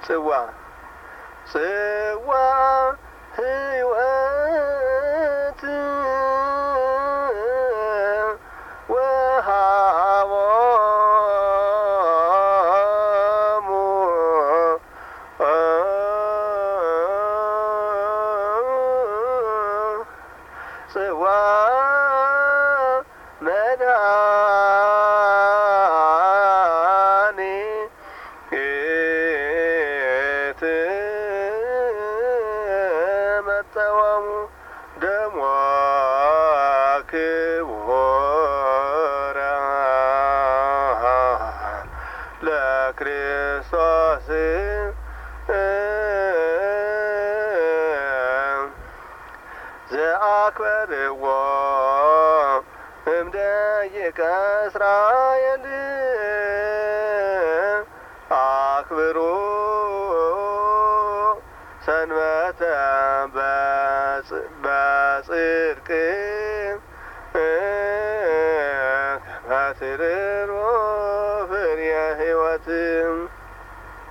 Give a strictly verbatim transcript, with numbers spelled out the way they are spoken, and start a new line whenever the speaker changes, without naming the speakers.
ጽዋ ጽዋ ሕይወት ወሃቦሙ ጽዋ መድኃኒት መጠወሙ ደሞ ክቡር ለክርስቶስ ዘአክበርዎ እምደቂቀ እስራኤል አክብሩ ሰንበተ በጽድቅ ከመ ትርሩ ፍሬ ሕይወት